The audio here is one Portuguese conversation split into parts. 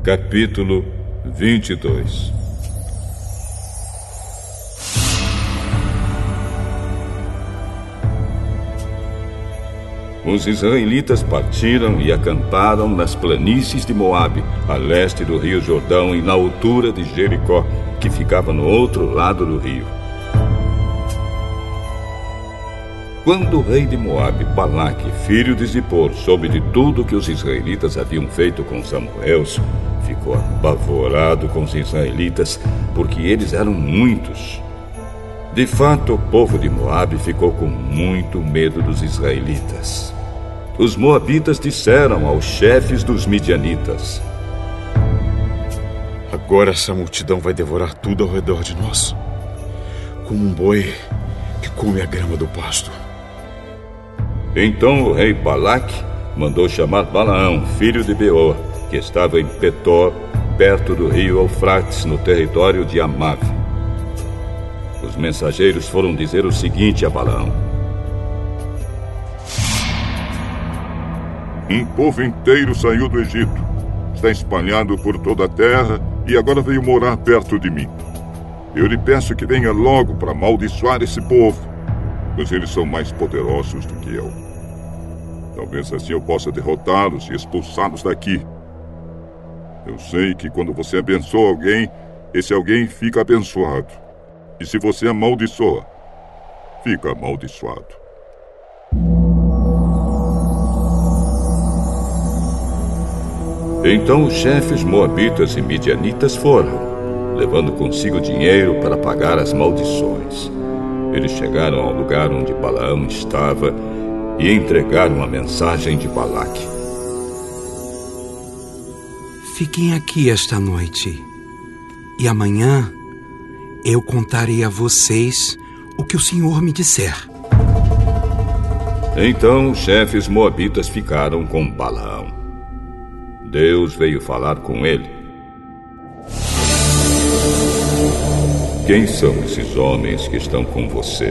Capítulo 22. Os israelitas partiram e acamparam nas planícies de Moabe, a leste do rio Jordão e na altura de Jericó, que ficava no outro lado do rio. Quando o rei de Moabe, Balaque, filho de Zippor, soube de tudo que os israelitas haviam feito com os amorreus, ficou apavorado com os israelitas, porque eles eram muitos. De fato, o povo de Moabe ficou com muito medo dos israelitas. Os moabitas disseram aos chefes dos midianitas: agora essa multidão vai devorar tudo ao redor de nós, como um boi que come a grama do pasto. Então o rei Balaque mandou chamar Balaão, filho de Beor, que estava em Petor, perto do rio Eufrates, no território de Amav. Os mensageiros foram dizer o seguinte a Balaão: um povo inteiro saiu do Egito, está espalhado por toda a terra e agora veio morar perto de mim. Eu lhe peço que venha logo para amaldiçoar esse povo, pois eles são mais poderosos do que eu. Talvez assim eu possa derrotá-los e expulsá-los daqui. Eu sei que quando você abençoa alguém, esse alguém fica abençoado. E se você amaldiçoa, fica amaldiçoado. Então os chefes moabitas e midianitas foram, levando consigo dinheiro para pagar as maldições. Eles chegaram ao lugar onde Balaão estava e entregaram a mensagem de Balaque. Fiquem aqui esta noite, e amanhã eu contarei a vocês o que o Senhor me disser. Então os chefes moabitas ficaram com Balaão. Deus veio falar com ele. Quem são esses homens que estão com você?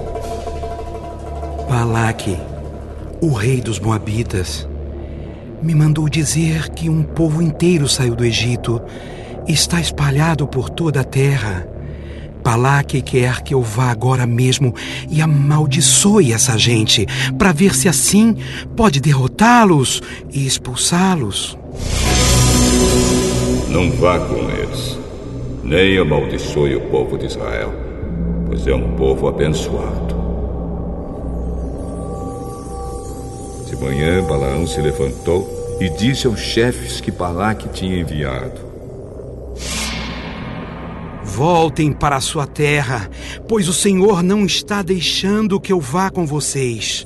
Balaque, o rei dos Moabitas, me mandou dizer que um povo inteiro saiu do Egito e está espalhado por toda a terra. Balaque quer que eu vá agora mesmo e amaldiçoe essa gente, para ver se assim pode derrotá-los e expulsá-los. Não vá com eles, nem amaldiçoe o povo de Israel, pois é um povo abençoado. De manhã, Balaão se levantou e disse aos chefes que Balaque tinha enviado: voltem para a sua terra, pois o Senhor não está deixando que eu vá com vocês.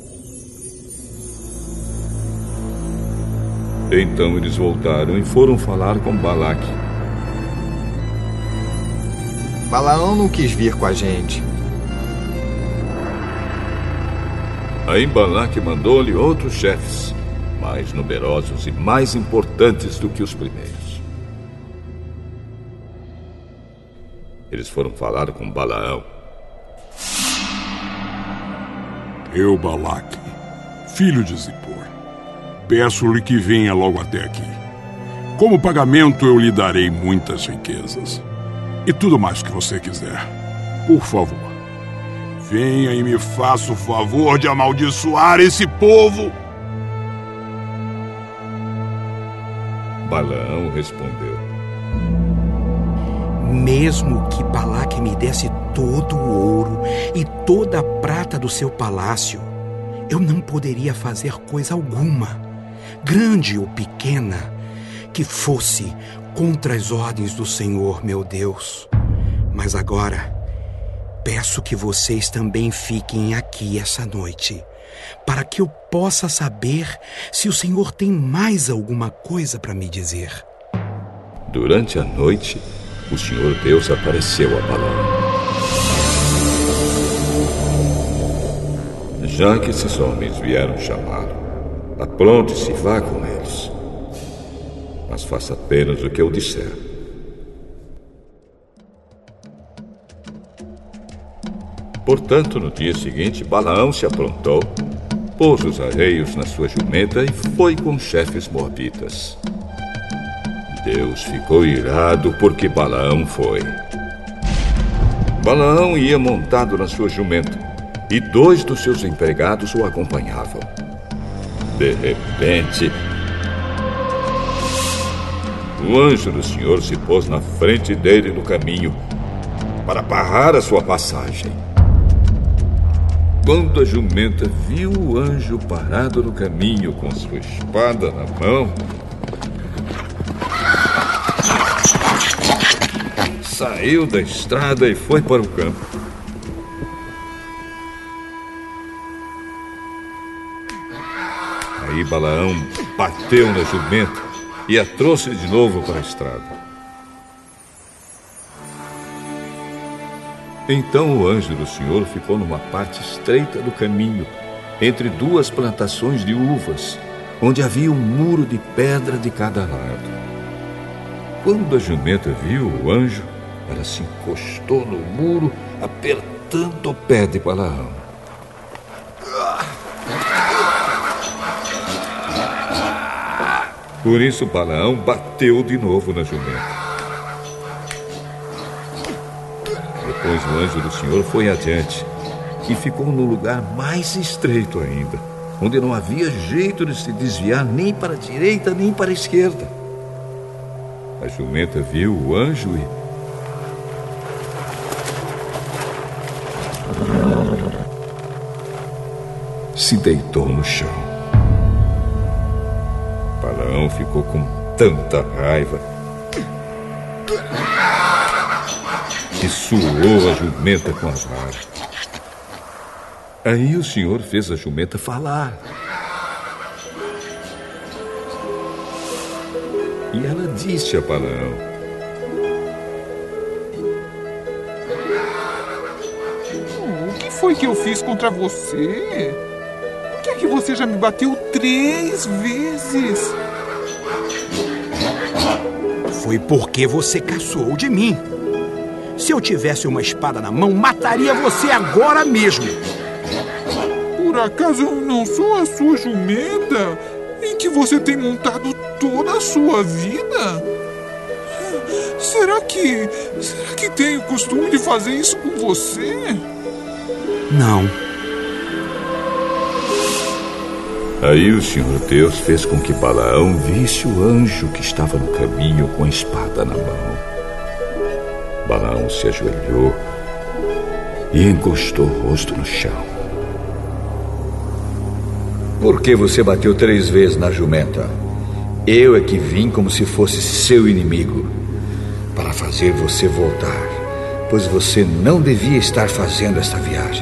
Então eles voltaram e foram falar com Balaque. Balaão não quis vir com a gente. Aí Balaque mandou-lhe outros chefes, mais numerosos e mais importantes do que os primeiros. Eles foram falar com Balaão. Eu, Balaque, filho de Zippor, peço-lhe que venha logo até aqui. Como pagamento, eu lhe darei muitas riquezas e tudo mais que você quiser. Por favor, venha e me faça o favor de amaldiçoar esse povo. Balaão respondeu: mesmo que Balaque me desse todo o ouro e toda a prata do seu palácio, eu não poderia fazer coisa alguma, grande ou pequena, que fosse contra as ordens do Senhor, meu Deus. Mas agora, peço que vocês também fiquem aqui essa noite, para que eu possa saber se o Senhor tem mais alguma coisa para me dizer. Durante a noite, o Senhor Deus apareceu a Balaão. Já que esses homens vieram chamá-lo, apronte-se e vá com eles. Mas faça apenas o que eu disser. Portanto, no dia seguinte, Balaão se aprontou, pôs os arreios na sua jumenta e foi com os chefes moabitas. Deus ficou irado porque Balaão foi. Balaão ia montado na sua jumenta e 2 dos seus empregados o acompanhavam. De repente, o anjo do Senhor se pôs na frente dele no caminho para barrar a sua passagem. Quando a jumenta viu o anjo parado no caminho com sua espada na mão, saiu da estrada e foi para o campo. Aí Balaão bateu na jumenta e a trouxe de novo para a estrada. Então o anjo do Senhor ficou numa parte estreita do caminho, entre 2 plantações de uvas, onde havia um muro de pedra de cada lado. Quando a jumenta viu o anjo, ela se encostou no muro, apertando o pé de Balaão. Por isso Balaão bateu de novo na jumenta. Depois o anjo do Senhor foi adiante e ficou no lugar mais estreito ainda, onde não havia jeito de se desviar nem para a direita nem para a esquerda. A jumenta viu o anjo e se deitou no chão. Balaão ficou com tanta raiva que suou a jumenta com a vara. Aí o Senhor fez a jumenta falar. E ela disse a Balaão: o que foi que eu fiz contra você? Por que é que você já me bateu 3 vezes? Foi porque você caçoou de mim. Se eu tivesse uma espada na mão, mataria você agora mesmo. Por acaso eu não sou a sua jumenta, em que você tem montado toda a sua vida? Será que tenho costume de fazer isso com você? Não. Aí o Senhor Deus fez com que Balaão visse o anjo que estava no caminho com a espada na mão. Balaão se ajoelhou e encostou o rosto no chão. Por que você bateu 3 vezes na jumenta? Eu é que vim como se fosse seu inimigo, para fazer você voltar, pois você não devia estar fazendo esta viagem.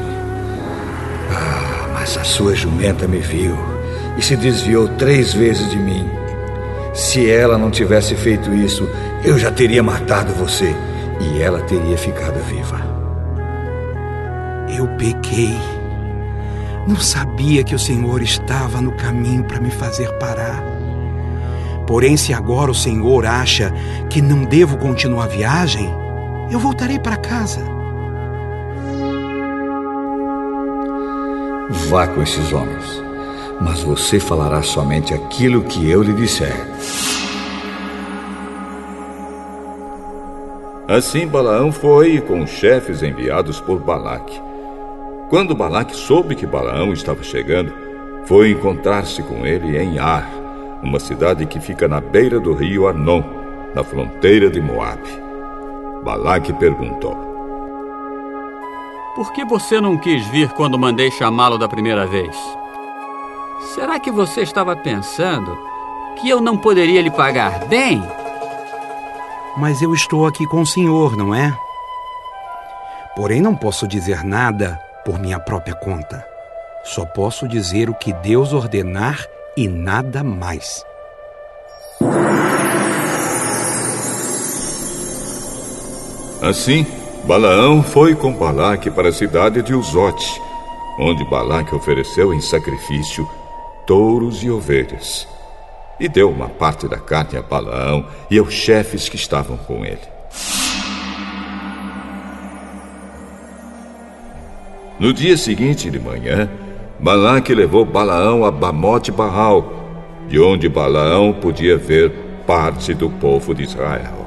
Mas a sua jumenta me viu e se desviou 3 vezes de mim. Se ela não tivesse feito isso, eu já teria matado você e ela teria ficado viva. Eu pequei. Não sabia que o Senhor estava no caminho para me fazer parar. Porém, se agora o Senhor acha que não devo continuar a viagem, eu voltarei para casa. Vá com esses homens, mas você falará somente aquilo que eu lhe disser. Assim Balaão foi com os chefes enviados por Balaque. Quando Balaque soube que Balaão estava chegando, foi encontrar-se com ele em Ar, uma cidade que fica na beira do rio Arnon, na fronteira de Moabe. Balaque perguntou: por que você não quis vir quando mandei chamá-lo da primeira vez? Será que você estava pensando que eu não poderia lhe pagar bem? Mas eu estou aqui com o Senhor, não é? Porém, não posso dizer nada por minha própria conta. Só posso dizer o que Deus ordenar e nada mais. Assim, Balaão foi com Balaque para a cidade de Uzote, onde Balaque ofereceu em sacrifício touros e ovelhas, e deu uma parte da carne a Balaão e aos chefes que estavam com ele. No dia seguinte de manhã, Balaque levou Balaão a Bamote Baal, de onde Balaão podia ver parte do povo de Israel.